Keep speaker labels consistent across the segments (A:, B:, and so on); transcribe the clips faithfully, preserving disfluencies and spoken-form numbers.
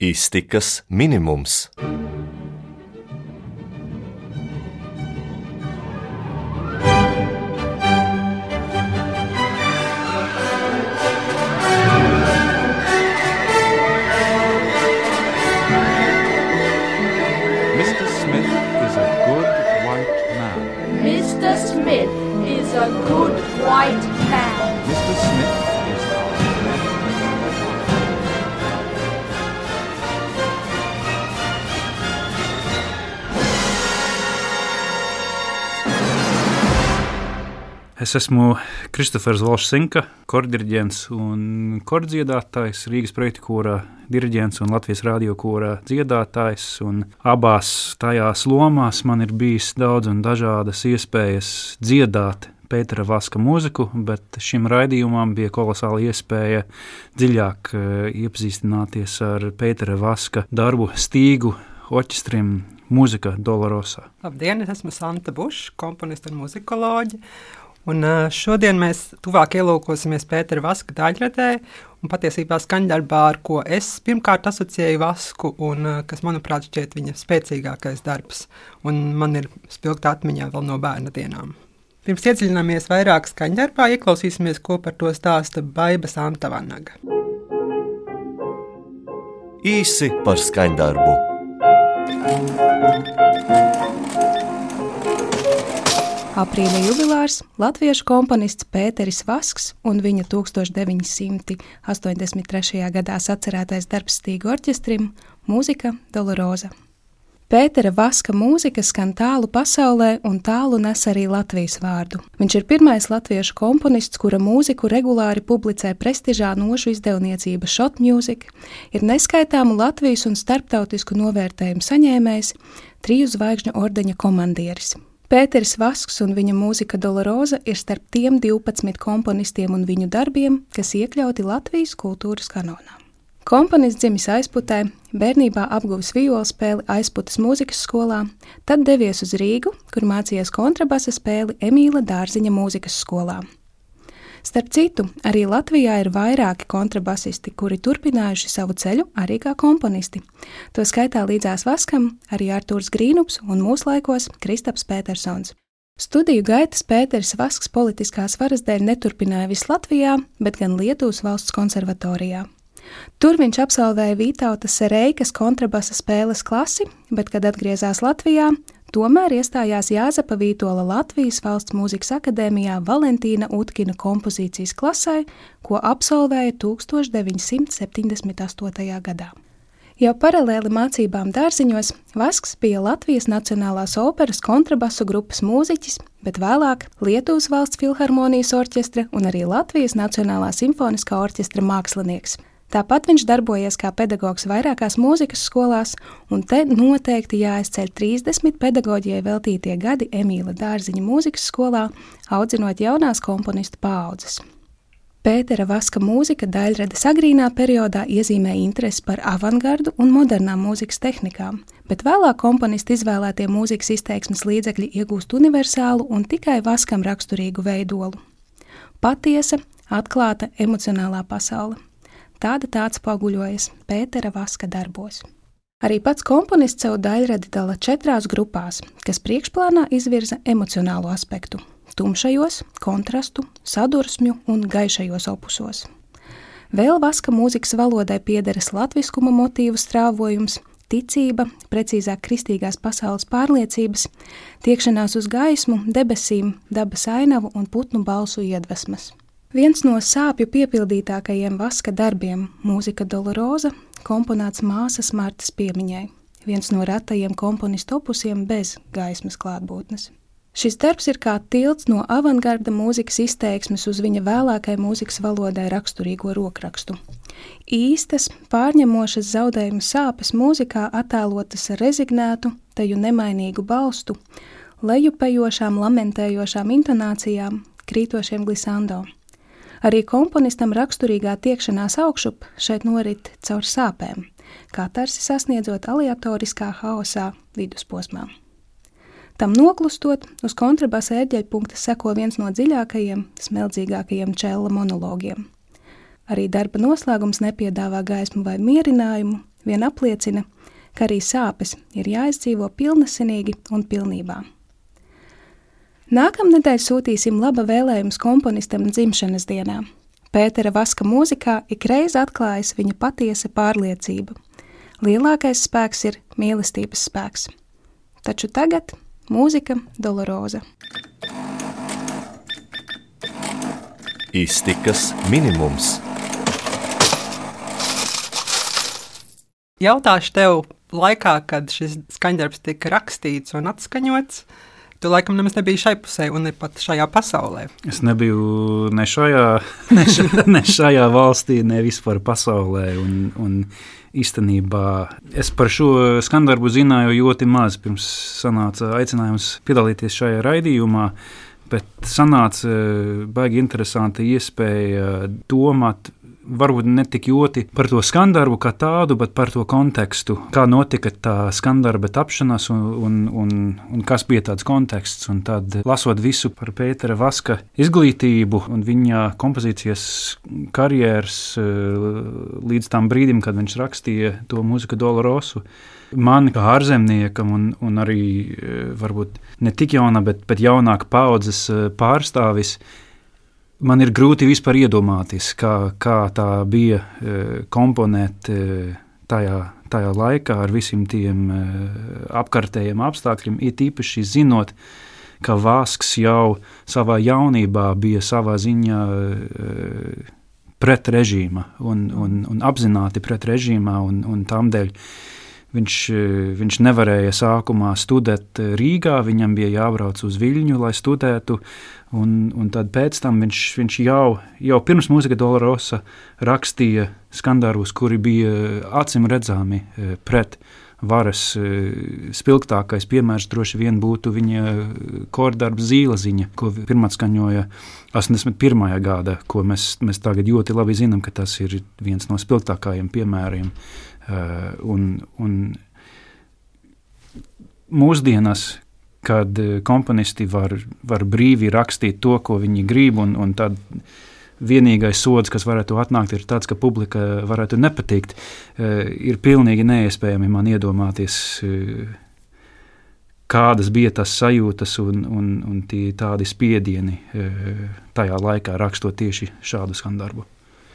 A: Iztikas minimums.
B: Mister Smith is a good white man.
C: Mister Smith is a good white man.
B: Mister Smith is our friend.
D: Es esmu Kristofers Volšsinka, kordiriģents un kordziedātājs, Rīgas projekta kora diriģents un Latvijas radio kora dziedātājs. Un abās tajās lomās man ir bijis daudz un dažādas iespējas dziedāt Pētera Vaska mūziku, bet šim raidījumam bija kolosāla iespēja dziļāk iepazīstināties ar Pētera Vaska darbu Stīgu orķestrim Mūzika Dolorosa.
E: Labdien, es esmu Santa Buša, komponiste un muzikoloģe. Un šodien mēs tuvāk ielūkosimies Pētera Vaska daļradē un patiesībā skaņdarbā, ar ko es pirmkārt asociēju Vasku un kas, manuprāt, šķiet viņa spēcīgākais darbs. Un man ir spilgta atmiņā vēl no bērna dienām. Pirms iedziļināmies vairāk skaņdarbā, ieklausīsimies, ko par to stāsta Baiba Santavanaga.
A: Īsi par skaņdarbu.
F: Aprīļa jubilārs latviešu komponists Pēteris Vasks un viņa tūkstoš deviņi simti astoņdesmit trešajā gadā sacerētais darbs Stīgu orķestrim Mūzika Dolorosa. Pētera Vaska mūzika skan tālu pasaulē un tālu nes arī Latvijas vārdu. Viņš ir pirmais latviešu komponists, kura mūziku regulāri publicē prestižā nošu izdevniecība Shot Music, ir neskaitāmu Latvijas un starptautisku novērtējumu saņēmējs, triju zvaigžņu ordeņa komandieris. Pēteris Vasks un viņa Mūzika Dolorosa ir starp tiem divpadsmit komponistiem un viņu darbiem, kas iekļauti Latvijas kultūras kanonā. Komponists dzimis Aizputē, bērnībā apguvis vijolspēli Aizputas mūzikas skolā, tad devies uz Rīgu, kur mācījies kontrabasa spēli Emīla Dārziņa mūzikas skolā. Starp citu, arī Latvijā ir vairāki kontrabasisti, kuri turpinājuši savu ceļu arī kā komponisti. To skaitā līdzās Vaskam arī Artūrs Grīnups un mūslaikos Kristaps Pētersons. Studiju gaitas Pēteris Vasks politiskās varas dēļ neturpināja vis Latvijā, bet gan Lietuvas valsts konservatorijā. Tur viņš absolvēja Vītauta Sereikas kontrabasa spēles klasi, bet, kad atgriezās Latvijā, tomēr iestājās Jāzepa Vītola Latvijas Valsts mūzikas akadēmijā Valentīna Utkina kompozīcijas klasē, ko absolvēja tūkstoš deviņi simti septiņdesmit astotajā gadā. Jau paralēli mācībām Dārziņos Vasks bija Latvijas Nacionālās operas kontrabasu grupas mūziķis, bet vēlāk Lietuvas Valsts filharmonijas orķestra un arī Latvijas Nacionālā simfoniskā orķestra mākslinieks. Tāpat viņš darbojies kā pedagogs vairākās mūzikas skolās, un te noteikti jāizceļ trīsdesmit pedagoģijai veltītie gadi Emīla Dārziņa mūzikas skolā, audzinot jaunās komponistu paaudzes. Pētera Vaska mūzika daļrades agrīnā periodā iezīmēja interesi par avangardu un modernām mūzikas tehnikām, bet vēlāk komponisti izvēlētie mūzikas izteiksmes līdzekļi iegūst universālu un tikai Vaskam raksturīgu veidolu. Patiesa, atklāta emocionālā pasaule. Tāda tāds paguļojas Pētera Vaska darbos. Arī pats komponists savu daļradi dala četrās grupās, kas priekšplānā izvirza emocionālo aspektu – tumšajos, kontrastu, sadursmju un gaišajos opusos. Vēl Vaska mūzikas valodai piederas latviskuma motīvu strāvojums, ticība, precīzāk kristīgās pasaules pārliecības, tiekšanās uz gaismu, debesīm, dabas ainavu un putnu balsu iedvesmas. Viens no sāpju piepildītākajiem Vaska darbiem, Mūzika Dolorosa, komponēts māsas Martas piemiņai, viens no retajiem komponistu opusiem bez gaismas klātbūtnes. Šis darbs ir kā tilts no avangarda mūzikas izteiksmes uz viņa vēlākai mūzikas valodai raksturīgo rokrakstu. Īstas, pārņemošas zaudējuma sāpes mūzikā attēlotas ar rezignētu, teju nemainīgu balstu, lejupējošām, lamentējošām intonācijām, krītošiem glisando. Arī komponistam raksturīgā tiekšanās augšup šeit norit caur sāpēm, katarsi sasniedzot aleatoriskā haosā vidusposmā. Tam noklustot, uz kontrabasa ērģeļpunkta seko viens no dziļākajiem, smeldzīgākajiem čella monologiem. Arī darba noslēgums nepiedāvā gaismu vai mierinājumu, vien apliecina, ka arī sāpes ir jāizdzīvo pilnasinīgi un pilnībā. Nākamnedēļ sūtīsim laba vēlējumus komponistam dzimšanas dienā. Pētera Vaska mūzikā ikreiz atklājas viņa patiesa pārliecība. Lielākais spēks ir mīlestības spēks. Taču tagad mūzika Doloroza.
A: Iztikas minimums.
E: Jautāšu tev laikā, kad šis skaņdarbs tika rakstīts un atskaņots, tu laikam nemaz nebija šai pusē un ne pat šajā pasaulē.
D: Es nebiju ne šajā, ne šajā, ne šajā valstī, ne vispār pasaulē. Un, un īstenībā es par šo skaņdarbu zināju ļoti maz, pirms sanāca aicinājums piedalīties šajā raidījumā, bet sanāca baigi interesanta iespēja domāt, varbūt ne tik ļoti par to skaņdarbu kā tādu, bet par to kontekstu, kā notika tā skaņdarba tapšanās un, un, un, un kas bija tāds konteksts. Un tad, lasot visu par Pētera Vaska izglītību un viņa kompozīcijas karjeras līdz tam brīdim, kad viņš rakstīja to mūziku Dolorosu, man kā ārzemniekam un, un arī varbūt ne tik jauna, bet, bet jaunāka paudzes pārstāvis, man ir grūti vispār iedomāties, kā, kā tā bija e, komponēt e, tajā, tajā laikā ar visiem tiem e, apkārtējiem apstākļiem, it īpaši zinot, ka Vasks jau savā jaunībā bija savā ziņā e, pret režīma un, un, un apzināti pret režīmā, un, un tādēļ viņš, viņš nevarēja sākumā studēt Rīgā, viņam bija jābrauc uz Viļņu, lai studētu. Un, un tad pēc tam viņš, viņš jau, jau pirms mūzika Dolorosa rakstīja skandarbus, kuri bija acim redzami pret varas. Spilgtākais piemērs droši vien būtu viņa kordarbs Zīlaziņa, ko pirmatskaņoja astoņdesmit pirmajā gada, ko mēs, mēs tagad ļoti labi zinām, ka tas ir viens no spilgtākajiem piemēriem. Un, un mūsdienas, kad komponisti var, var brīvi rakstīt to, ko viņi grib, un, un tad vienīgais sods, kas varētu atnākt, ir tāds, ka publika varētu nepatikt, ir pilnīgi neiespējami man iedomāties, kādas bija tas sajūtas un, un, un tie tādi spiedieni tajā laikā rakstot tieši šādu skandarbu.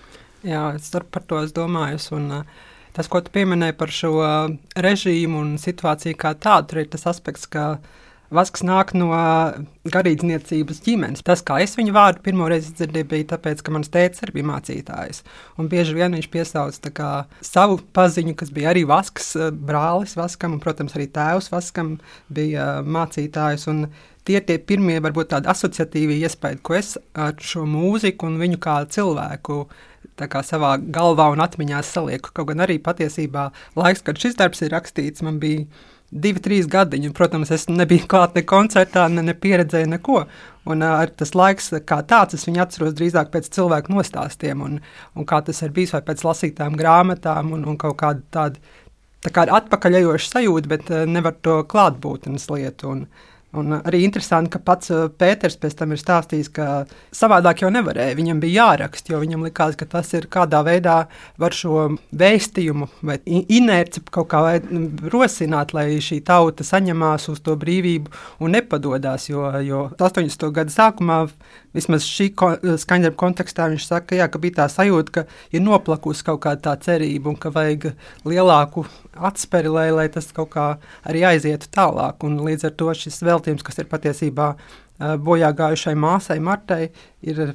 E: Jā, es par to es domāju, un tas, ko tu pieminēji par šo režīmu un situāciju kā tādu, tur ir tas aspekts, ka Vasks nāk no garīdzniecības ģimenes. Tas, kā es viņu vārdu pirmo reizi dzirdēju, bija tāpēc, ka mans tētis arī bija mācītājs. Un bieži vien viņš piesauc tā kā savu paziņu, kas bija arī Vasks, brālis Vaskam, un, protams, arī tēvs Vaskam bija mācītājs. Un tie tie pirmie, varbūt tādi asociatīvi iespaidi, ko es ar šo mūziku un viņu kā cilvēku tā kā savā galvā un atmiņā salieku. Kaut gan arī patiesībā laiks, kad šis darbs ir rakstīts, man bija divi, trīs gadiņi, un, protams, es nebiju klāt ne koncertā, ne, ne pieredzēju neko, un ar tas laiks kā tāds, es viņu atceros drīzāk pēc cilvēku nostāstiem, un, un kā tas ir bijis, vai pēc lasītām grāmatām, un, un kaut kāda tāda, tā kā atpakaļejoša sajūta, bet nevar to klātbūtnes lietu, un, un arī interesanti, ka pats Pēters pēc tam ir stāstījis, ka savādāk jau nevarēja, viņam bija jārakst, jo viņam likās, ka tas ir kādā veidā var šo vēstījumu vai inerci kaut kā rosināt, lai šī tauta saņemās uz to brīvību un nepadodās, jo, jo astoņdesmito gadu sākumā, vismaz šī skaņdarba kontekstā, viņš saka, jā, ka bija tā sajūta, ka ir noplakusi kaut kāda tā cerība un ka vajag lielāku atsperi, lai, lai tas kaut kā arī aizietu tālāk, un līdz ar to šis veltījums, kas ir patiesībā bojā gājušai māsai Martai, ir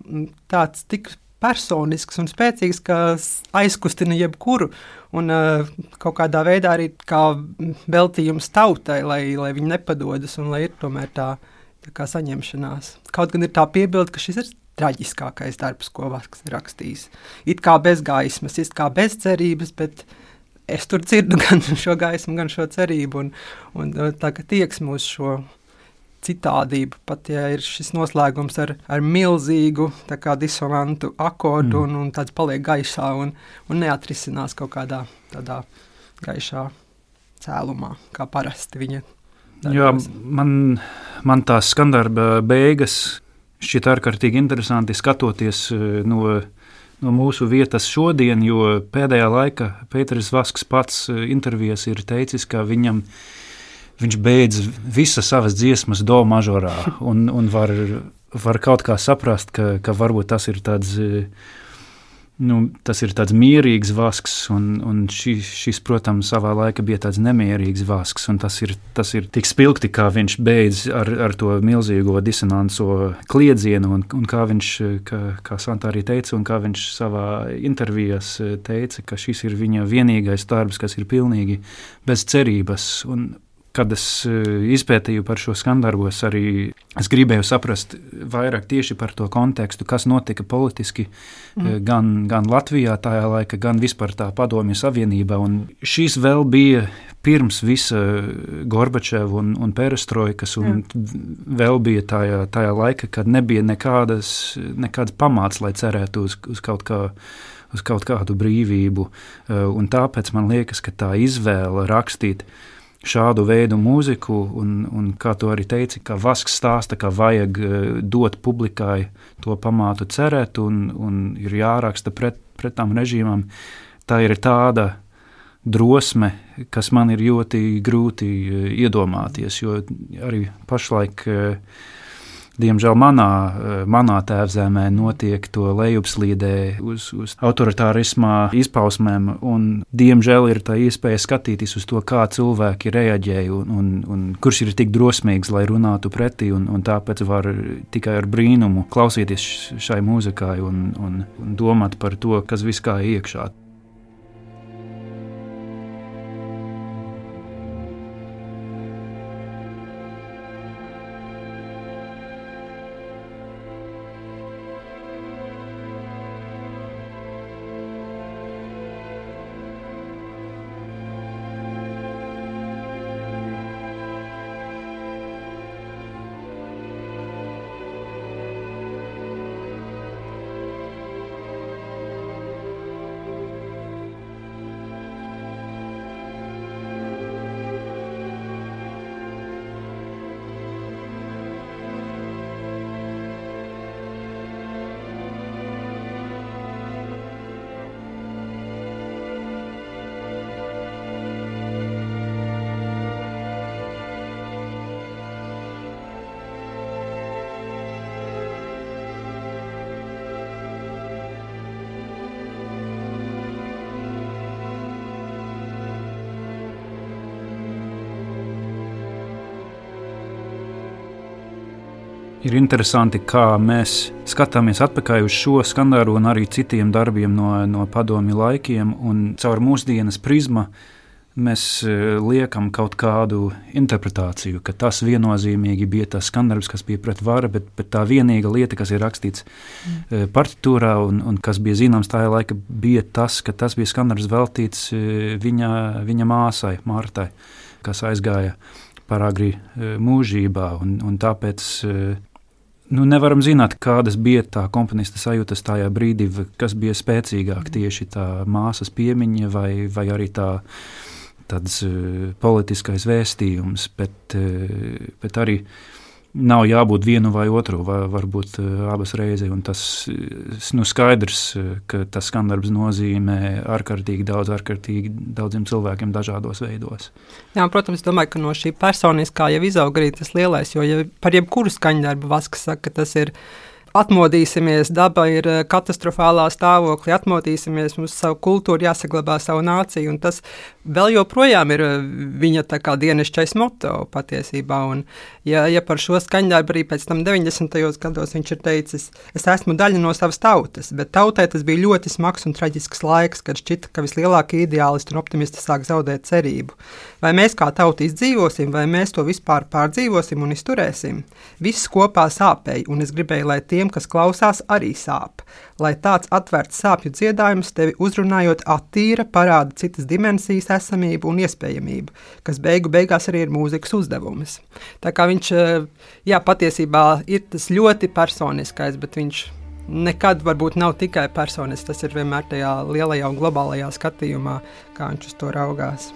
E: tāds tik personisks un spēcīgs, ka aizkustina jebkuru, un kaut kādā veidā arī kā veltījums tautai, lai, lai viņi nepadodas un lai ir tomēr tā, tā kā saņemšanās. Kaut gan ir tā piebilde, ka šis ir traģiskākais darbs, ko Vasks ir rakstījis. It kā bez gaismas, it kā bez cerības, bet es tur dzirdu gan šo gaismu, gan šo cerību, un, un tā kā tieksmu uz šo citādību, pat ja ir šis noslēgums ar, ar milzīgu tā kā disonantu akordu, mm. un, un tāds paliek gaišā un, un neatrisinās kaut kādā tādā gaišā cēlumā, kā parasti viņa darbos.
D: Jā, man, man tās skandarba beigas šķiet ārkārtīgi interesanti skatoties no no mūsu vietas šodien, jo pēdējā laikā Pēteris Vasks pats intervijās ir teicis, ka viņam viņš beidz visas savas dziesmas do mažorā un, un var, var kaut kā saprast, ka, ka varbūt tas ir tāds, nu, tas ir tāds mierīgs Vasks, un, un šis, šis, protams, savā laikā bija tāds nemierīgs Vasks, un tas ir, tas ir tik spilgti, kā viņš beidz ar, ar to milzīgo disonanso kliedzienu, un, un kā viņš, kā, kā Santa arī teica, un kā viņš savā intervijās teica, ka šis ir viņa vienīgais darbs, kas ir pilnīgi bez cerības, un kad es izpētīju par šo skandarbos, arī es gribēju saprast vairāk tieši par to kontekstu, kas notika politiski mm. gan, gan Latvijā tajā laika, gan vispār tā Padomju Savienībā. Un šīs vēl bija pirms visa Gorbačeva un, un Perestroikas, un mm. vēl bija tajā, tajā laika, kad nebija nekādas, nekādas pamāts, lai cerētu uz, uz kaut kā uz kaut kādu brīvību. Un tāpēc man liekas, ka tā izvēle rakstīt šādu veidu mūziku, un, un kā tu arī teici, ka Vasks stāsta, ka vajag dot publikai to pamātu cerēt, un, un ir jāraksta pret, pret tām režīmām. Tā ir tāda drosme, kas man ir ļoti grūti iedomāties, jo arī pašlaik, diemžēl manā, manā tēvzemē notiek to lejupslīdē uz, uz autoritārismā izpausmēm, un diemžēl ir tā iespēja skatīties uz to, kā cilvēki reaģēja, un, un, un kurš ir tik drosmīgs, lai runātu pretī, un, un tāpēc var tikai ar brīnumu klausīties šai mūzikai un, un, un domāt par to, kas viss kā iekšā. Ir interesanti, kā mēs skatāmies atpakaļ uz šo skandālu un arī citiem darbiem no, no padomju laikiem, un caur mūsdienas prizmu mēs liekam kaut kādu interpretāciju, ka tas viennozīmīgi bija tas skandarbs, kas bija pret varu, bet, bet tā vienīga lieta, kas ir rakstīts mm. partitūrā un, un kas bija zināms tajā laika, bija tas, ka tas bija skandarbs veltīts viņa, viņa māsai, Martai, kas aizgāja par agri mūžībā, un, un tāpēc nu, nevaram zināt, kādas bija tā komponista sajūtas tajā brīdī, kas bija spēcīgāk, tieši tā māsas piemiņa vai, vai arī tā tāds uh, politiskais vēstījums, bet, uh, bet arī nav jābūt vienu vai otru, vai varbūt uh, abas reizes, un tas nu, skaidrs, uh, ka tas skandarbs nozīmē ārkārtīgi daudz, ārkārtīgi daudziem cilvēkiem dažādos veidos.
E: Jā, protams, domāju, ka no šī personiskā jau izaug arī tas lielais, jo ja par jebkuru skaņdarbu Vasks saka, ka tas ir atmodīsimies, daba ir katastrofālā stāvoklī, atmodīsimies, mums savu kultūru jāsaglabā, savu nāciju, un tas vēl joprojām ir viņa tā kā dienešķais moto patiesībā, un ja, ja par šo skaņdarbu arī pēc tam deviņdesmitajos gados viņš ir teicis, es esmu daļa no savas tautas, bet tautai tas bija ļoti smags un traģisks laiks, kad šķita, ka vislielākie ideālisti un optimisti sāk zaudēt cerību. Vai mēs kā tauta izdzīvosim, vai mēs to vispār pārdzīvosim un izturēsim? Viss kopā sāpēja, un es gribēju, lai tiem, kas klausās, arī sāp. Lai tāds atvērts sāpju dziedājums tevi uzrunājot attīra, parāda citas dimensijas esamību un iespējamību, kas beigu beigās arī ir mūzikas uzdevums. Tā kā viņš, jā, patiesībā ir tas ļoti personiskais, bet viņš nekad varbūt nav tikai personisks, tas ir vienmēr tajā lielajā un globālajā skatījumā, kā viņš uz to raugās.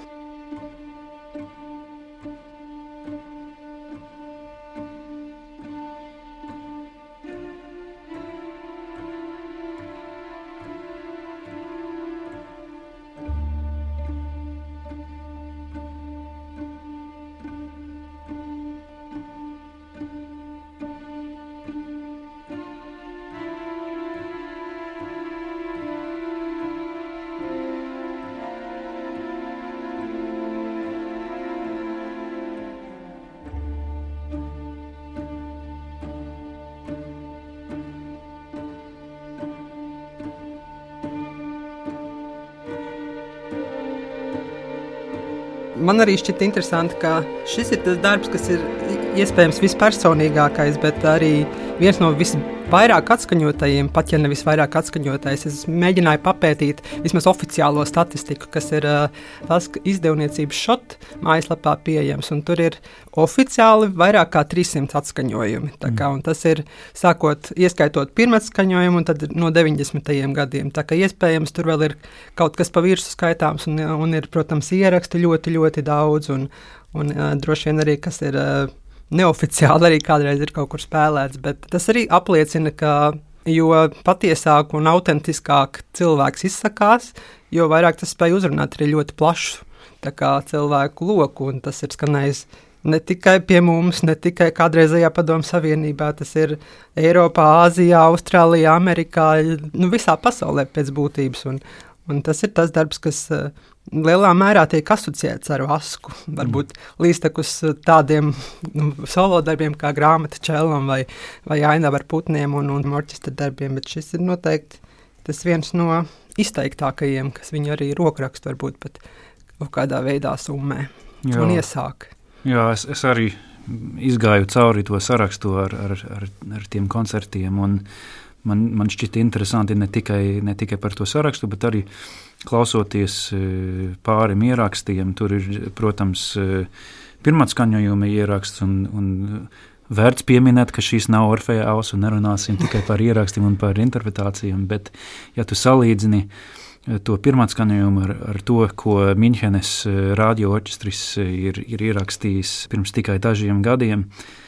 E: man arī šķiet interesanti, ka šis ir tas darbs, kas ir iespējams vispersonīgākais, bet arī viens no visvairāk atskaņotajiem, pat ja ne visvairāk atskaņotais. Es mēģināju papētīt vismaz oficiālo statistiku, kas ir uh, tas izdevniecības šot mājaslapā pieejams, un tur ir oficiāli vairāk kā trīssimti atskaņojumi. Tā kā, un tas ir sākot, ieskaitot pirmatskaņojumu, un tad no deviņdesmitajiem gadiem. Tā kā iespējams tur vēl ir kaut kas pa virsu skaitāms, un, un ir, protams, ieraksti ļoti, ļoti daudz, un, un uh, droši vien arī, kas ir uh, neoficiāli arī kādreiz ir kaut kur spēlēts, bet tas arī apliecina, ka jo patiesāk un autentiskāk cilvēks izsakās, jo vairāk tas spēj uzrunāt arī ļoti plašu tā kā cilvēku loku, un tas ir skanējis ne tikai pie mums, ne tikai kādreizajā Padomu Savienībā, tas ir Eiropā, Āzijā, Austrālijā, Amerikā, nu visā pasaulē pēc būtības, un, un tas ir tas darbs, kas uh, lielā mērā tiek asociēts ar Vasku, varbūt līdztekus tādiem nu, solo darbiem kā Grāmata čellam vai, vai Ainava ar putniem un, un orķestra darbiem, bet šis ir noteikti tas viens no izteiktākajiem, kas viņu arī rokrakstu varbūt pat kādā veidā summē Jā. Un iesāk.
D: Jā, es, es arī izgāju cauri to sarakstu ar, ar, ar, ar tiem koncertiem, un man, man šķita interesanti ne tikai, ne tikai par to sarakstu, bet arī klausoties pārim ierakstiem. Tur ir, protams, pirmatskaņojuma ieraksts, un, un vērts pieminēt, ka šīs nav Orfeja auss, un nerunāsim tikai par ierakstiem un par interpretācijām, bet ja tu salīdzini to pirmatskaņojumu ar, ar to, ko Miņhenes radio orķestris ir, ir ierakstījis pirms tikai dažiem gadiem,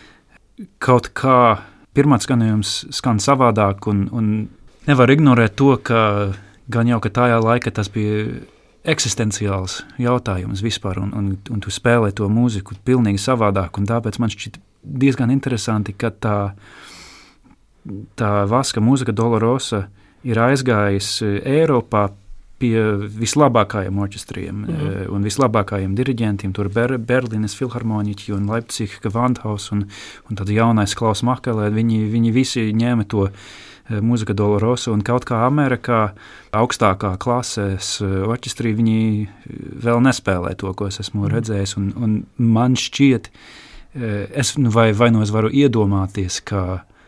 D: kaut kā pirmatskaņojums skan savādāk, un, un nevar ignorēt to, ka gan jau, ka tajā laika tas bija eksistenciāls jautājums vispār, un, un, un tu spēlē to mūziku pilnīgi savādāk, un tāpēc man šķiet diezgan interesanti, ka tā, tā Vaska mūzika Dolorosa ir aizgājis Eiropā pie vislabākajiem orķestriem mm. un vislabākajiem diriģentiem. Tur Ber, Berlīnes filharmoniķi un Leipziga Gewandhaus un, un tad jaunais Klaus Makelē, viņi, viņi visi ņēma to mūzika Dolorosa, un kaut kā Amerikā augstākā klasēs orķestrī viņi vēl nespēlē to, ko es esmu redzējis, un, un man šķiet, es, vai, vai no es varu iedomāties, ka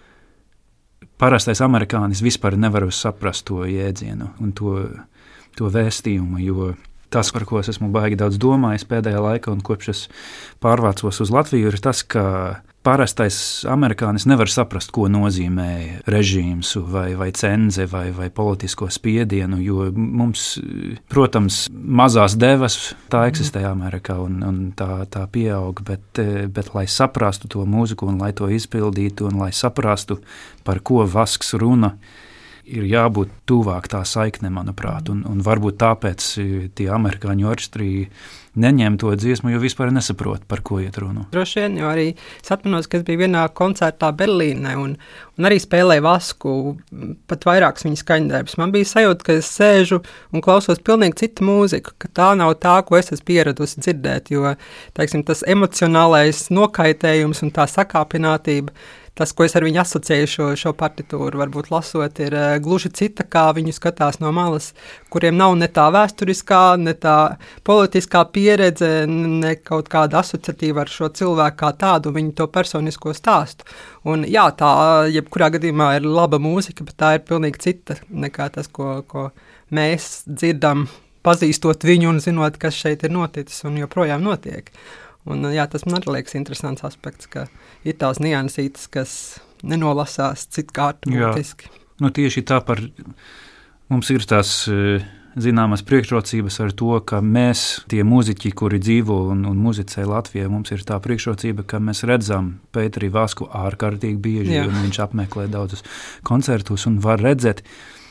D: parastais amerikānis vispār nevar saprast to jēdzienu un to, to vēstījumu, jo tas, par ko es esmu baigi daudz domājis pēdējā laikā un kopš es pārvācos uz Latviju, ir tas, ka parastais amerikānis nevar saprast, ko nozīmē režīms vai, vai cenze vai, vai politisko spiedienu, jo mums, protams, mazās devas tā eksistē Amerikā un, un tā, tā pieaug, bet, bet lai saprastu to mūziku un lai to izpildītu un lai saprastu, par ko Vasks runa, ir jābūt tuvāk tā saikne, manuprāt, un, un varbūt tāpēc tie amerikāņu orķestri neņem to dziesmu, jo vispār nesaprot, par ko iet runu.
E: Droši vien, jo arī es atminos, ka es biju vienā koncertā Berlīnē un, un arī spēlēju Vasku, pat vairākas viņa skaņdarbus. Man bija sajūta, ka es sēžu un klausos pilnīgi citu mūziku, ka tā nav tā, ko es esmu pieradusi dzirdēt, jo, teiksim, tas emocionālais nokaitējums un tā sakāpinātība, tas, ko es ar viņu asociēju šo, šo partitūru, varbūt lasot, ir uh, gluži cita, kā viņu skatās no malas, kuriem nav ne tā vēsturiskā, ne tā politiskā pieredze, ne kaut kāda asociatīva ar šo cilvēku kā tādu, viņu to personisko stāstu. Un jā, tā, jebkurā gadījumā ir laba mūzika, bet tā ir pilnīgi cita nekā tas, ko, ko mēs dzirdam, pazīstot viņu un zinot, kas šeit ir noticis un joprojām notiek. Un, jā, tas man arī liekas interesants aspekts, ka ir tās niansītes, kas nenolasās citkārt būtiski.
D: Nu, tieši tā par mums ir tās zināmas priekšrocības ar to, ka mēs, tie mūziķi, kuri dzīvo un, un muzicē Latvijā, mums ir tā priekšrocība, ka mēs redzam Pēteri Vasku ārkārtīgi bieži, jā. Un viņš apmeklē daudzus koncertus un var redzēt,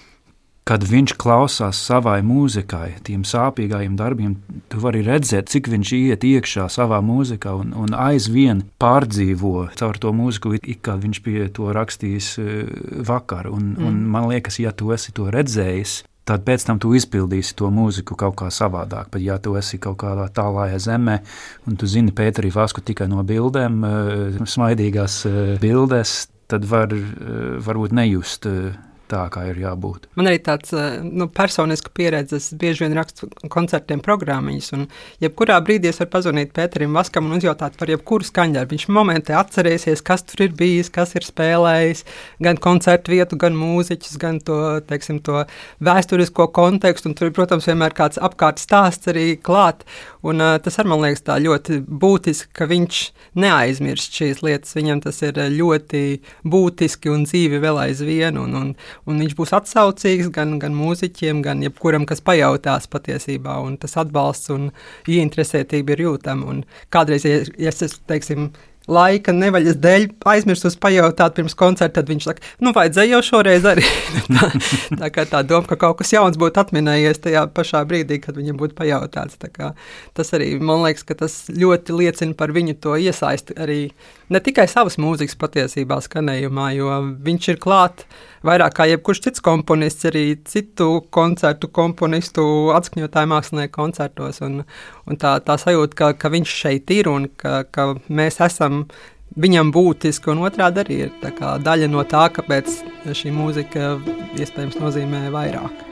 D: kad viņš klausās savai mūzikai, tiem sāpīgajiem darbiem, tu vari redzēt, cik viņš iet iekšā savā mūzikā un, un aizvien pārdzīvo caur to mūziku, it kā viņš bija to rakstījis vakar. Un, mm. un man liekas, ja tu esi to redzējis, tad pēc tam tu izpildīsi to mūziku kaut kā savādāk. Bet ja tu esi kaut kādā tālājā zemē un tu zini Pēteri Vasku tikai no bildēm, smaidīgās bildēs, tad var varbūt nejust tā, kā ir jābūt.
E: Man arī tāds nu, personisks pieredze, es bieži vien rakstu koncertiem programmiņas, un jebkurā brīdī es varu pazvanīt Pēterim Vaskam un uzjautāt par jebkuru skaņdarbu. Viņš momentē atcerēsies, kas tur ir bijis, kas ir spēlējis, gan koncertu vietu, gan mūziķus, gan to, teiksim, to vēsturisko kontekstu, un tur ir, protams, vienmēr kāds apkārt stāsts arī klāt, un uh, tas ar man liekas tā ļoti būtiski, ka viņš neaizmirst šīs lietas, viņam tas ir ļoti būtiski un dzīvi vēl aizvien, un, un Un viņš būs atsaucīgs gan, gan mūziķiem, gan jebkuram, kas pajautās patiesībā. Un tas atbalsts un ieinteresētība ir jūtama. Un kādreiz, ja, ja es, teiksim, laika nevaļas dēļ aizmirstos pajautāt pirms koncerta, tad viņš saka, nu vajadzēja jau šoreiz arī. tā, tā kā tā doma, ka kaut kas jauns būtu atminējies tajā pašā brīdī, kad viņam būtu pajautāts. Tā kā tas arī, man liekas, ka tas ļoti liecina par viņu to iesaisti arī ne tikai savas mūzikas patiesībā skanējumā, jo viņš ir klāt vairāk kā jebkurš cits komponists, arī citu koncertu komponistu atskaņotāju mākslinieku koncertos. Un, un tā, tā sajūta, ka, ka viņš šeit ir un ka, ka mēs esam viņam būtiski, un otrādi arī ir tā kā daļa no tā, kāpēc šī mūzika iespējams nozīmē vairāk.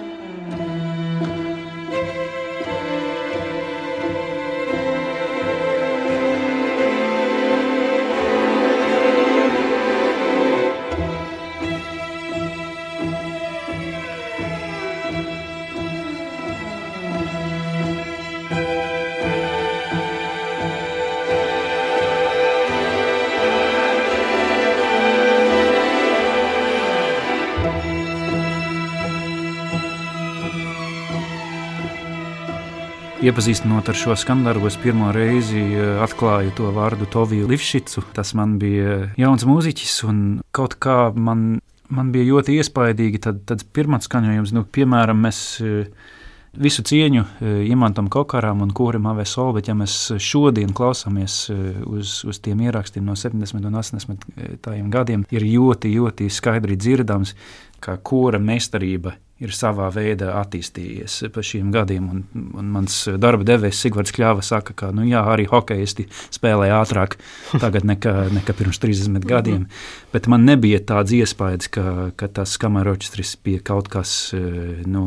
D: Iepazīstinot ar šo skandarbu, es pirmo reizi atklāju to vārdu Toviju Livšicu. Tas man bija jauns mūziķis, un kaut kā man, man bija ļoti iespaidīgi tad, tad pirmatskaņojums. Nu, piemēram, mēs visu cieņu Imantam Kokaram un Kūrim A V Sol, bet ja mēs šodien klausāmies uz, uz tiem ierakstiem no septiņdesmit un astoņdesmit gadiem, ir ļoti, ļoti skaidri dzirdams, ka kora meistarība ir savā veidā attīstījies pa šiem gadiem, un, un mans darba devējs Sigvards Kļava saka, ka, nu jā, arī hokejisti spēlē ātrāk tagad nekā, nekā pirms trīsdesmit gadiem, bet man nebija tāds iespējas, ka, ka tas kamerorķestris bija kaut kas, nu,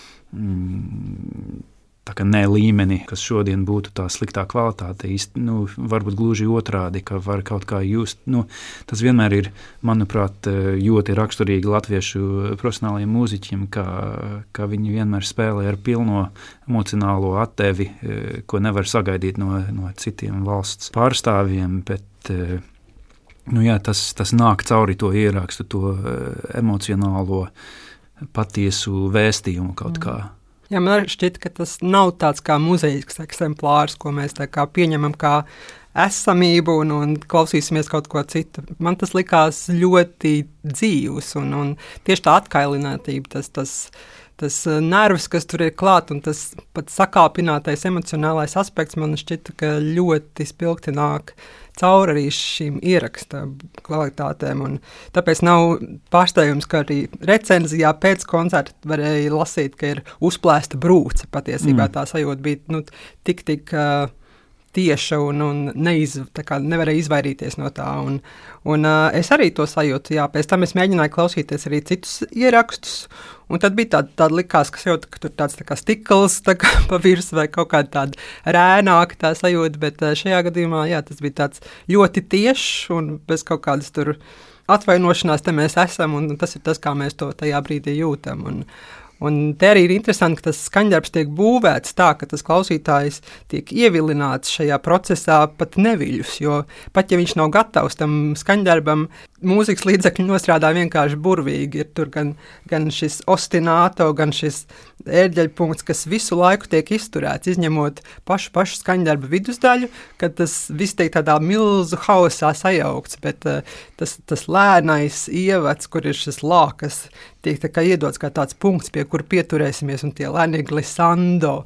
D: mm, tā kā ne līmeni, kas šodien būtu tā sliktā kvalitāte, īsti, nu, varbūt gluži otrādi, ka var kaut kā just, nu, tas vienmēr ir, manuprāt, ļoti raksturīgi latviešu profesionālajiem mūziķiem, ka, ka viņi vienmēr spēlē ar pilno emocionālo atdevi, ko nevar sagaidīt no, no citiem valsts pārstāvjiem, bet, nu jā, tas, tas nāk cauri to ierakstu, to emocionālo patiesu vēstījumu kaut kā.
E: Jā, man šķiet, ka tas nav tāds kā muzejisks eksemplārs, ko mēs tā kā pieņemam kā esamību un, un klausīsimies kaut ko citu. Man tas likās ļoti dzīvs, un, un tieši tā atkailinātība, tas, tas, tas nervs, kas tur ir klāt, un tas pat sakāpinātais emocionālais aspekts, man šķita, ka ļoti spilgti nāk cauri arī šīm ieraksta kvalitātēm, un tāpēc nav pārsteigums, ka arī recenzijā pēc koncerta varēja lasīt, ka ir uzplēsta brūce. Patiesībā mm. tā sajūta bija, nu, tik, tik uh, tieša un, un neiz, tā kā nevarēja izvairīties no tā. Un, un uh, es arī to sajūtu, jā, pēc tam es mēģināju klausīties arī citus ierakstus, un tad bija tāda, tāda likās, ka sajūta, ka tur tāds tā kā stikls tā kā pa virs vai kaut kāda tāda rēnāka tā sajūta, bet uh, šajā gadījumā, jā, tas bija tāds ļoti tiešs un bez kaut kādas tur atvainošanās te mēs esam, un tas ir tas, kā mēs to tajā brīdī jūtam. Un, Un te arī ir interesanti, ka tas skaņdarbs tiek būvēts tā, ka tas klausītājs tiek ievilināts šajā procesā pat neviļus, jo pat ja viņš nav gatavs tam skaņdarbam, mūzikas līdzekļi nostrādā vienkārši burvīgi. Ir tur gan, gan šis ostināto, gan šis ērģeļpunkts, kas visu laiku tiek izturēts, izņemot pašu, pašu skaņdarba vidusdaļu, kad tas viss tiek tādā milzu hausā sajaukts, bet uh, tas, tas lēnais ievads, kur ir šis lākas, tiek tā kā iedots kā tāds punkts, pie kur pieturēsimies, un tie lēnie glissando.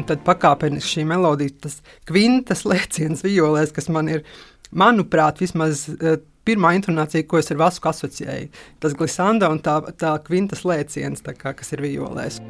E: un tad pakāpeniski šī melodija, tas kvintas lēciens violēs, kas man ir, manuprāt, vismaz pirmā intonācija, ko es ar Vasku asociēju. Tas glissando un tā, tā kvintas lēciens, tā kā, kas ir violēs.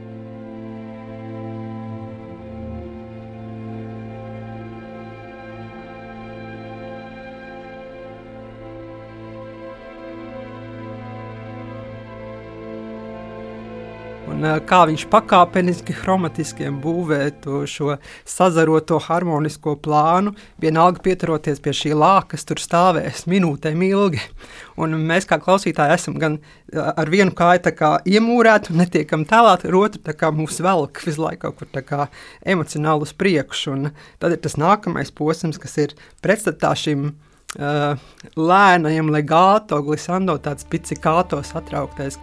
E: Un kā viņš pakāpeniski, chromatiskiem būvē to šo sazaroto harmonisko plānu, vienalga pieturoties pie šī lāka, kas tur stāvēs minūtēm ilgi. Un mēs kā klausītāji esam gan ar vienu kāju tā kā iemūrēti un netiekam tālāk, ar otru tā kā mūs velk visu laiku kaut kur tā kā emocionāli uz priekšu. Un tad ir tas nākamais posms, kas ir pretstatā šim uh, lēnajam legāto, glissando, tāds pizzicato satrauktais.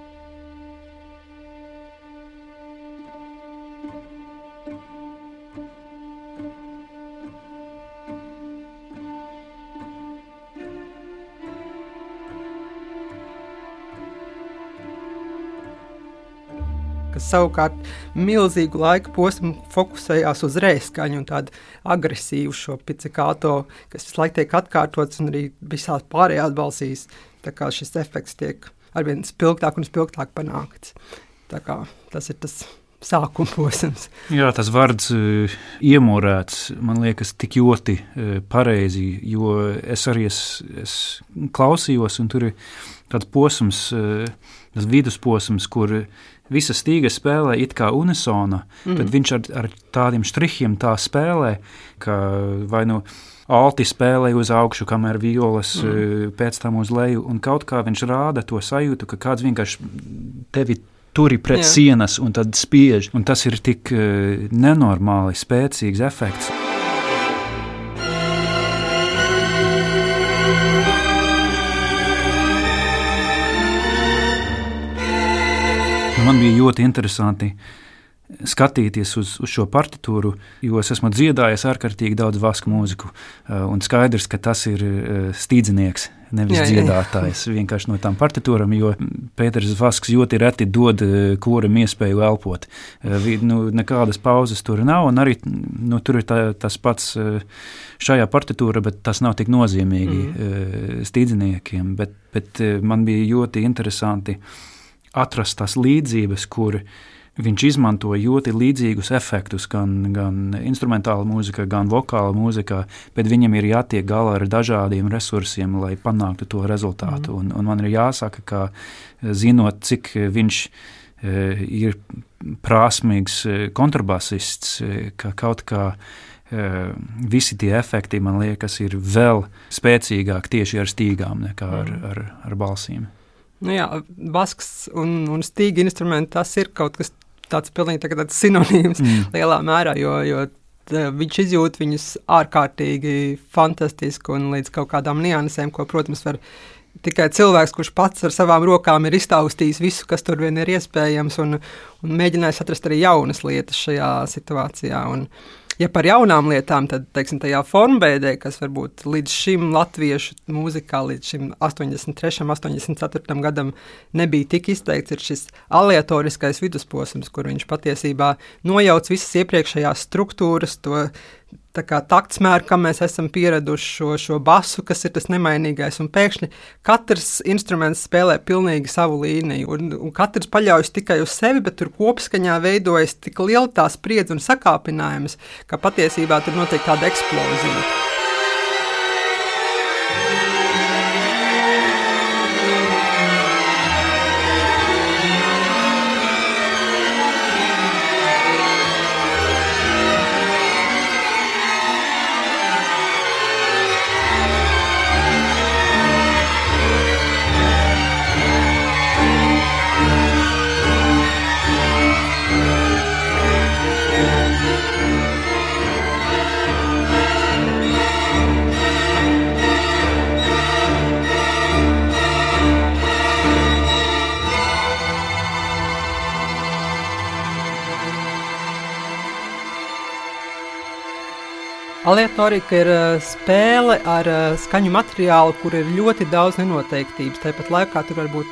E: Kas savukārt milzīgu laika posmu fokusējās uz rēskaņu un tādu agresīvu šo pizzicato, kas visu laiku tiek atkārtots un arī visās pārējās balsīs. Tā kā šis efekts tiek arvien spilgtāk un spilgtāk panākts. Tā kā tas ir tas sākuma posms.
D: Jā, tas vārds uh, iemūrēts, man liekas, tik ļoti uh, pareizi, jo es arī es, es klausījos, un tur ir tāds posms, uh, tas vidusposms, kur visa stīga spēlē it kā unisona, mm. tad viņš ar, ar tādiem štrihiem tā spēlē, ka vai nu alti spēlē uz augšu, kamēr violas mm. pēc tam uz leju, un kaut kā viņš rāda to sajūtu, ka kāds vienkārši tevi turi pret Jā. Sienas un tad spiež, un tas ir tik uh, nenormāli spēcīgs efekts. Man bija ļoti interesanti skatīties uz, uz šo partitūru, jo es esmu dziedājis ārkārtīgi daudz Vaska mūziku, un skaidrs, ka tas ir stīdzinieks, nevis jā, dziedātājs, jā. Vienkārši no tām partitūram, jo Pēters Vasks ļoti reti dod koram iespēju elpot. Nu, nekādas pauzes tur nav, un arī nu, tur ir tā, tas pats šajā partitūra, bet tas nav tik nozīmīgi mm. stīdziniekiem, bet, bet man bija ļoti interesanti atrast tās līdzības, kur viņš izmanto ļoti līdzīgus efektus, gan, gan instrumentāla mūzika, gan vokāla mūzika, bet viņam ir jātiek galā ar dažādiem resursiem, lai panāktu to rezultātu. Mm. Un, un man ir jāsaka, ka zinot, cik viņš e, ir prasmīgs kontrabasists, ka kaut kā e, visi tie efekti, man liekas, ir vēl spēcīgāk tieši ar stīgām nekā ar, mm. ar, ar balsīm.
E: Nu jā, Vasks un, un stīga instrumenti, tas ir kaut kas tāds pilnīgi tāds sinonīms mm. lielā mērā, jo, jo tā, viņš izjūt viņus ārkārtīgi fantastiski un līdz kaut kādām niansēm, ko, protams, var tikai cilvēks, kurš pats ar savām rokām ir iztaustījis visu, kas tur vien ir iespējams, un, un mēģinājis atrast arī jaunas lietas šajā situācijā. Un, ja par jaunām lietām, tad, teiksim, tajā formbeidē, kas varbūt līdz šim latviešu mūzikā, līdz šim astoņdesmit trešajam, astoņdesmit ceturtajam gadam nebija tik izteikts, ir šis aleatoriskais vidusposms, kur viņš patiesībā nojauc visas iepriekšējās struktūras, to tā kā taktsmēru, kam mēs esam pieraduši šo, šo basu, kas ir tas nemainīgais, un pēkšņi katrs instruments spēlē pilnīgi savu līniju, un, un katrs paļaujas tikai uz sevi, bet tur kopskaņā veidojas tik liela tā spriedze un sakāpinājums, ka patiesībā tur notiek tāda eksplozija. Aleatorika ir spēle ar skaņu materiālu, kur ir ļoti daudz nenoteiktības. Tāpat laikā tur var būt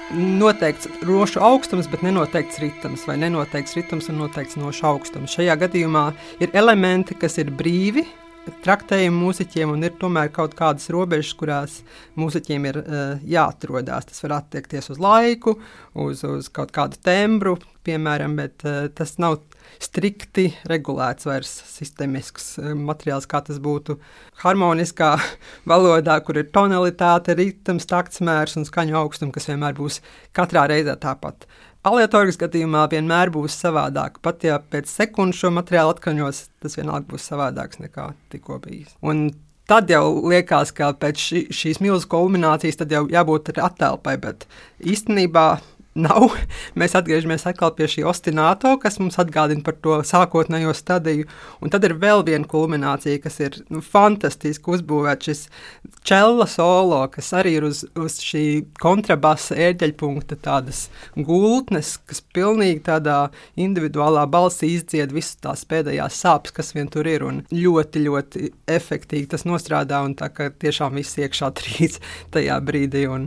E: noteikts rošu augstums, bet nenoteikts ritms, vai nenoteikts ritms un noteikts nošu augstums. Šajā gadījumā ir elementi, kas ir brīvi traktējumi mūziķiem, un ir tomēr kaut kādas robežas, kurās mūziķiem ir uh, jāatrodās. Tas var attiekties uz laiku, uz, uz kaut kādu tembru, piemēram, bet uh, tas nav strikti regulēts vairs sistemisks uh, materiāls, kā tas būtu harmoniskā valodā, kur ir tonalitāte, ritms, taktsmērs un skaņu augstums, kas vienmēr būs katrā reizē tāpat. Aleatorijas gadījumā vienmēr būs savādāk. Pat ja pēc sekundes šo materiālu atskaņos, tas vienalga būs savādāks nekā tikko bijis. Un tad jau liekas, ka pēc ši, šīs milzu kulminācijas tad jau jābūt attēlpai, bet īstenībā nav. Mēs atgriežamies atkal pie šī ostināto, kas mums atgādina par to sākotnējo stadiju. Un tad ir vēl viena kulminācija, kas ir nu, fantastiski uzbūvēta, šis čella solo, kas arī ir uz, uz šī kontrabasa ērģeļpunkta tādas gultnes, kas pilnīgi tādā individuālā balsī izdzied visu tās pēdējās sāpes, kas vien tur ir. Un ļoti, ļoti efektīgi tas nostrādā, un tā ka tiešām viss iekšā trīc tajā brīdī. Un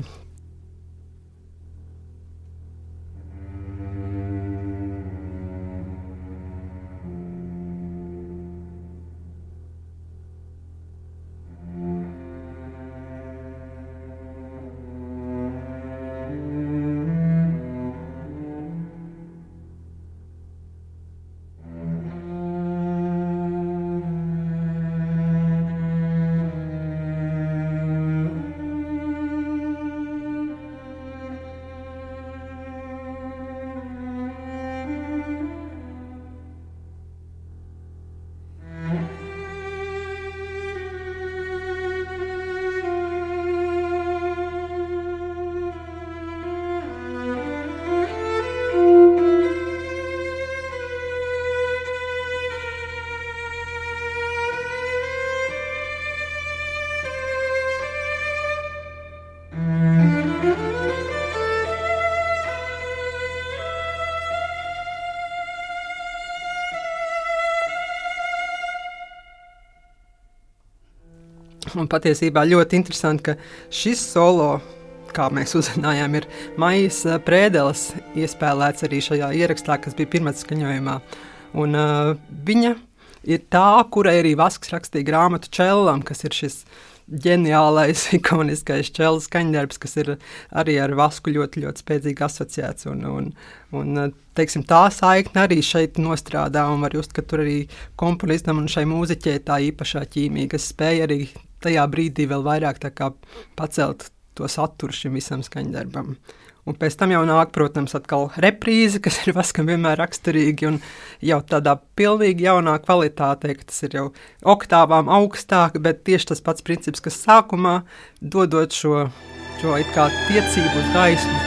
E: Un patiesībā ļoti interesanti, ka šis solo, kā mēs uzzinājām, ir Maijas Prēdeles iespēlēts arī šajā ierakstā, kas bija pirmais skaņojumā. Un uh, viņa ir tā, kurai arī Vasks rakstīja grāmatu čellam, kas ir šis ģeniālais, ikoniskais čellas skaņdarbs, kas ir arī ar Vasku ļoti, ļoti spēcīgi asociēts. Un, un, un teiksim, tā saikne arī šeit nostrādā, un var just, ka tur arī komponistam un šai mūziķei tā īpašā ķīmija, kas spēja arī tajā brīdī vēl vairāk tā kā pacelt to saturu šim visam skaņdarbam. Un pēc tam jau nāk, protams, atkal reprīze, kas ir Vaskam vienmēr raksturīgi un jau tādā pilnīgi jaunā kvalitātē, ka tas ir jau oktāvām augstāk, bet tieši tas pats princips, kas sākumā dodot šo, šo it kā tiecību uz gaismu.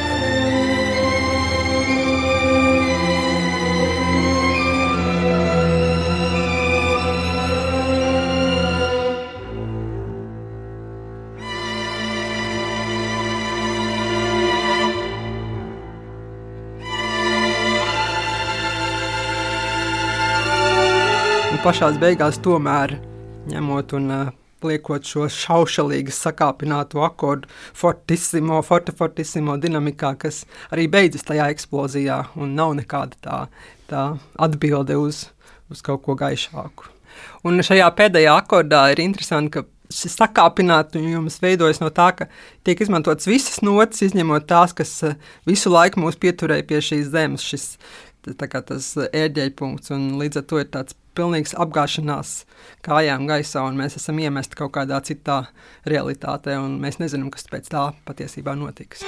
E: Pašās beigās tomēr ņemot un uh, liekot šo šaušalīgi sakāpināto akordu fortissimo, forte fortissimo dinamikā, kas arī beidzas tajā eksplozijā un nav nekāda tā, tā atbilde uz, uz kaut ko gaišāku. Un šajā pēdējā akordā ir interesanti, ka šis sakāpinājums veidojas no tā, ka tiek izmantotas visas notas, izņemot tās, kas uh, visu laiku mūs pieturēja pie šīs zemes, šis tā kā tas ērģeļpunkts, un līdz ar to ir tāds pilnīgs apgāšanās kājām gaisā, un mēs esam iemesti kaut kādā citā realitātē, un mēs nezinām, kas pēc tā patiesībā notiks.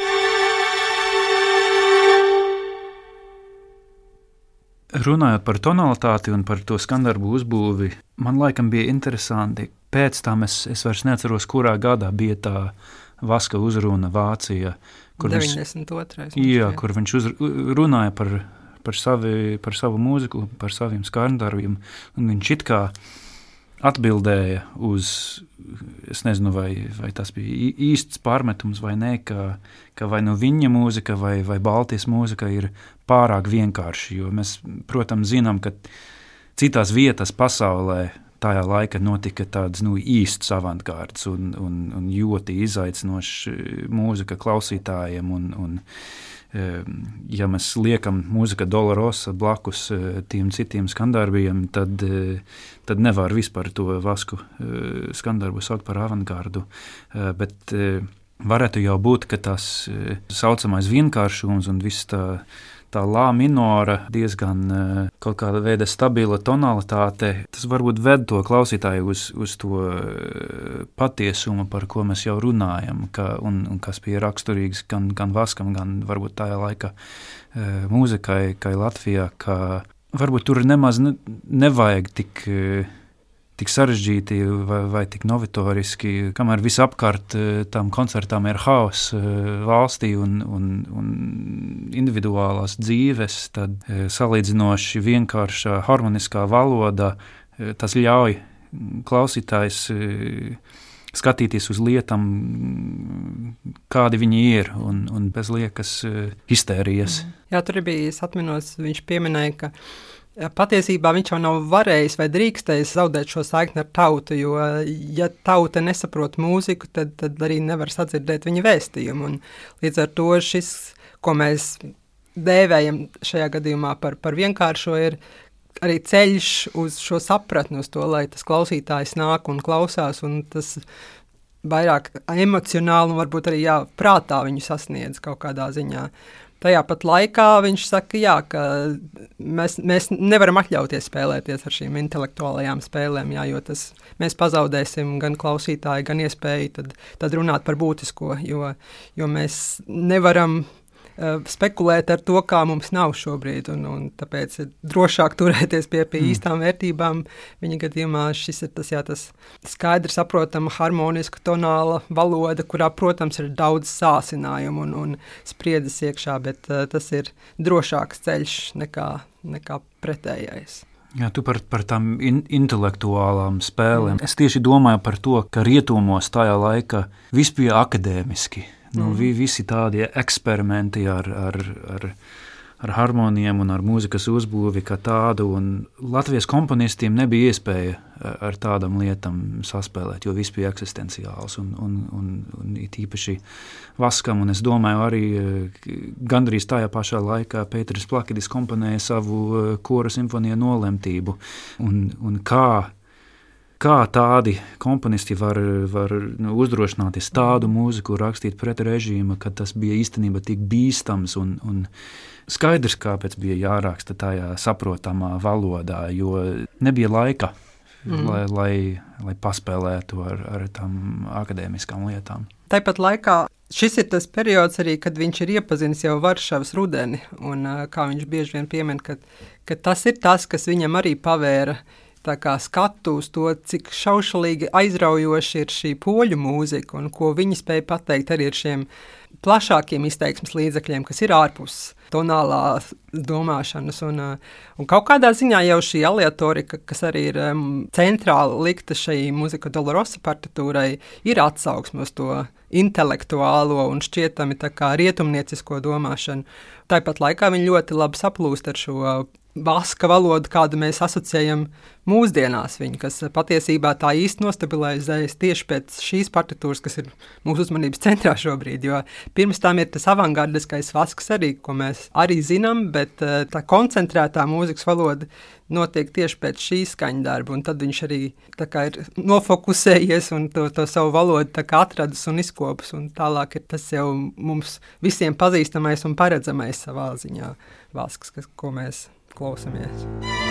D: Runājot par tonalitāti un par to skandarbu uzbūvi, man laikam bija interesanti. Pēc tam es, es vairs neatceros, kurā gadā bija tā Vaska uzruna Vācija. Kur
E: deviņdesmit otrais.
D: Viņš, jā, kur viņš uz, runāja par Par, savi, par savu mūziku, par saviem skandarbiem. Un viņš it kā atbildēja uz, es nezinu, vai, vai tas bija īsts pārmetums vai nē, ka, ka vai nu viņa mūzika vai, vai Baltijas mūzika ir pārāk vienkārši, jo mēs, protams, zinām, ka citās vietās pasaulē tajā laikā notika tāds nu, īsts avantgārds un, un, un ļoti izaicinošs mūzika klausītājiem. Un, un, ja mēs liekam mūzika Dolorosa blakus tiem citiem skandarbiem, tad, tad nevar vispār to Vasku skandarbu saukt par avantgārdu. Bet varētu jau būt, ka tas saucamais vienkāršums un viss tā tā lā minora diezgan kaut kāda veida stabila tonalitāte, tas varbūt ved to klausītāju uz, uz to patiesumu, par ko mēs jau runājam, ka, un, un kas bija raksturīgs gan, gan Vaskam, gan varbūt tajā laika mūzikai, kā Latvijā, ka varbūt tur nemaz ne, nevajag tik tik sarežģīti vai, vai tik novatoriski, kamēr visapkārt tam koncertām ir haoss valstī un, un, un individuālās dzīves, tad salīdzinoši vienkārša harmoniskā valoda, tas ļauj klausītājs skatīties uz lietām, kādi viņi ir, un, un bez liekas histērijas.
E: Jā, tur bija, es atminos, viņš pieminēja, ka patiesībā viņš jau nav varējis vai drīkstējis zaudēt šo saikni ar tautu, jo, ja tauta nesaprot mūziku, tad, tad arī nevar sadzirdēt viņa vēstījumu. Un līdz ar to šis, ko mēs dēvējam šajā gadījumā par, par vienkāršo, ir arī ceļš uz šo sapratni, uz to, lai tas klausītājs nāk un klausās, un tas vairāk emocionāli un varbūt arī jā, prātā viņu sasniedz kaut kādā ziņā. Tajā pat laikā viņš saka, jā, ka mēs, mēs nevaram atļauties spēlēties ar šīm intelektuālajām spēlēm, jā, jo tas, mēs pazaudēsim gan klausītāju, gan iespēju tad, tad runāt par būtisko, jo, jo mēs nevaram uh, spekulēt ar to, kā mums nav šobrīd, un, un tāpēc ir drošāk turēties pie, pie mm. īstām vērtībām. Viņa gadījumā šis ir tas, jā, tas skaidri saprotama, harmoniska, tonāla valoda, kurā, protams, ir daudz sāsinājumu un, un spriedzes iekšā, bet uh, tas ir drošāks ceļš nekā, nekā pretējais.
D: Jā, tu par, par tām in, intelektuālām spēlēm. Mm. Es tieši domāju par to, ka rietumos tajā laikā viss bija akadēmiski. Nu, mm. vi, visi tādi eksperimenti ar, ar, ar, ar harmonijiem un ar mūzikas uzbūvi kā tādu, un Latvijas komponistiem nebija iespēja ar tādām lietām saspēlēt, jo viss bija eksistenciāls, un, un, un, un it īpaši Vaskam, un es domāju arī gandrīz tajā pašā laikā Pēteris Plakidis komponēja savu kora simfoniju Nolemtību, un, un kā Kā tādi komponisti var, var nu, uzdrošināties tādu mūziku rakstīt pret režīmu, kad tas bija īstenībā tik bīstams un, un skaidrs, kāpēc bija jāraksta tajā saprotamā valodā, jo nebija laika, mm. lai, lai, lai paspēlētu ar, ar tām akadēmiskām lietām.
E: Tāpat laikā šis ir tas periods arī, kad viņš ir iepazinis jau Varšavas rudeni, un kā viņš bieži vien piemin, ka, ka tas ir tas, kas viņam arī pavēra tā kā skatu uz to, cik šaušalīgi aizraujoši ir šī poļu mūzika un ko viņi spēja pateikt arī ar šiem plašākiem izteiksmes līdzekļiem, kas ir ārpus tonālā domāšanas. Un, un kaut kādā ziņā jau šī aleatorika, kas arī ir um, centrāli likta šai mūzika Dolorosa partitūrai, ir atsauksme uz to intelektuālo un šķietami tā kā rietumniecisko domāšanu. Tāpat laikā viņi ļoti labi saplūst ar šo Vaska valodu, kādu mēs asociējam mūsdienās viņu, kas patiesībā tā īsti nostabilizējas tieši pēc šīs partitūras, kas ir mūsu uzmanības centrā šobrīd, jo pirms tam ir tas avangardiskais Vasks arī, ko mēs arī zinām, bet tā koncentrētā mūzikas valoda notiek tieši pēc šī skaņdarba, un tad viņš arī tā kā ir nofokusējies un to, to savu valodu tā kā atradis un izkopus, un tālāk ir tas jau mums visiem pazīstamais un paredzamais savā ziņā Vasks, kas, ko mēs klausamies.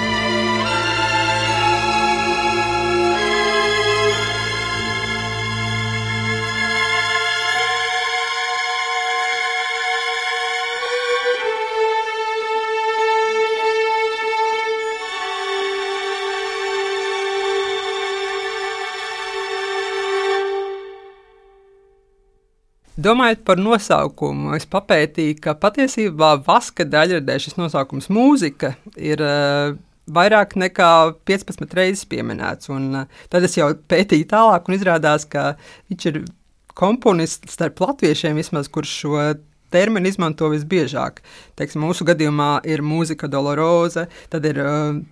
E: Domājot par nosaukumu, es papētīju, ka patiesībā Vaska daļradē šis nosaukums mūzika ir uh, vairāk nekā piecpadsmit reizes pieminēts. Un, uh, tad es jau pētīju tālāk un izrādās, ka viņš ir komponists starp latviešiem vismaz, kurš šo terminu izmanto visbiežāk. Teiksim, mūsu gadījumā ir mūzika Dolorosa, tad ir uh,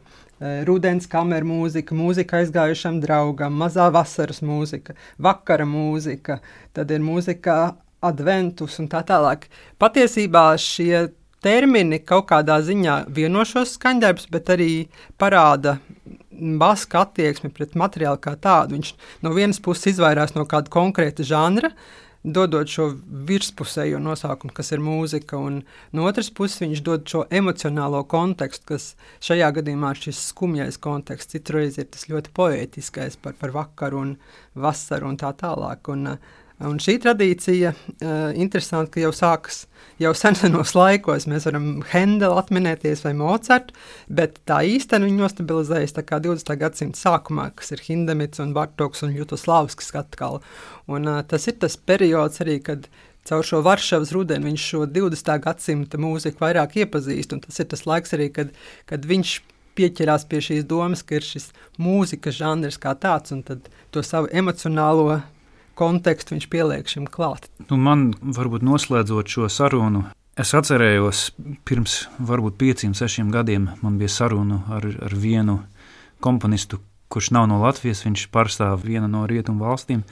E: rudens kameru mūzika, mūzika aizgājušam draugam, mazā vasaras mūzika, vakara mūzika, tad ir mūzika adventus un tā tālāk. Patiesībā šie termini kaut kādā ziņā vieno šos skaņdarbus, bet arī parāda Vaska attieksmi pret materiālu kā tādu. Viņš no vienas puses izvairās no kāda konkrēta žanra, dodot šo virspusējo nosaukumu, kas ir mūzika, un no otras puses viņš dod šo emocionālo kontekstu, kas šajā gadījumā ir šis skumjais konteksts, citreiz ir tas ļoti poētiskais par, par vakaru un vasaru un tā tālāk. Un, un šī tradīcija, uh, interesanti, ka jau sākas jau senos laikos, mēs varam Hendelu atminēties vai Mocartu, bet tā īstenībā viņi nostabilizējas tā kā divdesmitā gadsimta sākumā, kas ir Hindemits un Bartoks un Jutoslavskis atkal. Un uh, tas ir tas periods arī, kad caur šo Varšavas rudeni viņš šo divdesmitā gadsimta mūziku vairāk iepazīst, un tas ir tas laiks arī, kad, kad viņš pieķerās pie šīs domas, ka ir šis mūzikas žanrs kā tāds, un tad to savu emocionālo kontekstu viņš pieliek šim klāt.
D: Nu, man, varbūt noslēdzot šo sarunu, es atcerējos pirms varbūt pieciem, sešiem gadiem man bija saruna ar, ar vienu komponistu, kurš nav no Latvijas, viņš pārstāv vienu no rietumu valstīm,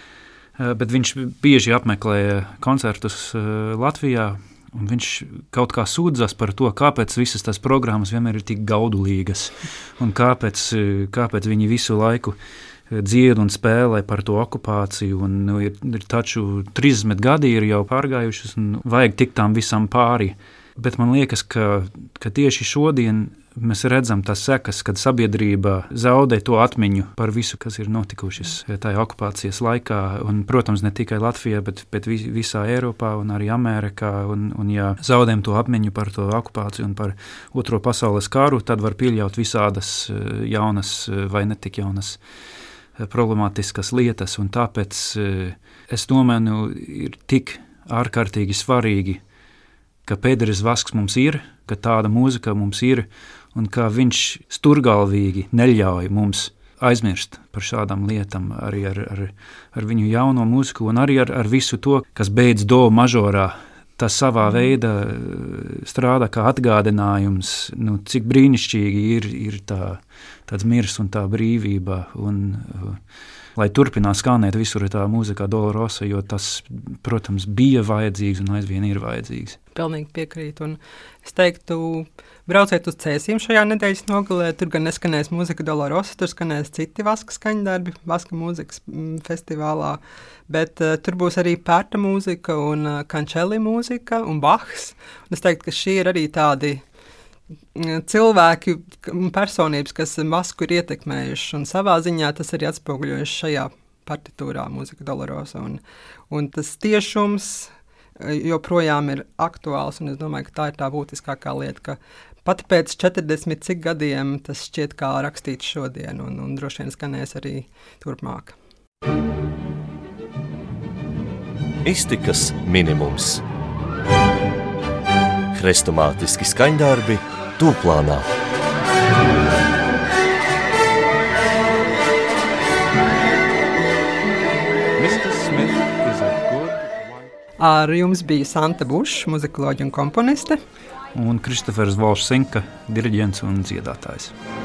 D: bet viņš bieži apmeklēja koncertus Latvijā, un viņš kaut kā sūdzas par to, kāpēc visas tās programmas vienmēr ir tik gaudulīgas, un kāpēc, kāpēc viņi visu laiku dzied un spēlē par to okupāciju, un nu, ir, ir taču trīsdesmit gadi ir jau pārgājušas, un vajag tikt tām visam pāri. Bet man liekas, ka, ka tieši šodien mēs redzam tās sekas, kad sabiedrība zaudē to atmiņu par visu, kas ir notikušas tajā okupācijas laikā, un, protams, ne tikai Latvijā, bet, bet visā Eiropā un arī Amerikā, un, un ja zaudējam to atmiņu par to okupāciju un par otro pasaules karu, tad var pieļaut visādas jaunas vai netik jaunas problemātiskas lietas, un tāpēc es domāju, ir tik ārkārtīgi svarīgi, ka Pēteris Vasks mums ir, ka tāda mūzika mums ir, un ka viņš sturgalvīgi neļauj mums aizmirst par šādām lietām, arī ar, ar, ar viņu jauno mūziku, un arī ar, ar visu to, kas beidz do mažorā. Tas savā veidā strādā kā atgādinājums, nu, cik brīnišķīgi ir, ir tā, tāds mirs un tā brīvība, un uh, lai turpinās skanēt visur tā mūzika Dolorosa, jo tas, protams, bija vajadzīgs un aizvien ir vajadzīgs.
E: Pilnīgi piekrīt, un es teiktu, brauciet uz Cēsīm šajā nedēļas nogalē, tur gan neskanēs mūzika Dolorosa, tur skanēs citi Vaska skaņdarbi, Vaska mūzikas mm, festivālā, bet uh, tur būs arī Pērta mūzika un uh, Kančeli mūzika un Bachs, un es teiktu, ka šī ir arī tādi cilvēki un personības, kas Vasku ir ietekmējuši, un savā ziņā tas arī atspoguļojuši šajā partitūrā mūzika Dolorosa, un, un tas tiešums joprojām ir aktuāls, un es domāju, ka tā ir tā būtiskākā lieta, ka pat pēc četrdesmit cik gadiem tas šķiet kā rakstīts šodien, un, un droši vien skanēs arī turpmāk.
A: Iztikas minimums. Hrestomātiski skaņdarbi tūplānā.
B: mister Smith is a good white...
E: Ar jums bija Santa Buša, muzikoloģija un komponiste.
D: Un Kristofers Volšs Sinka, diriģents un dziedātājs.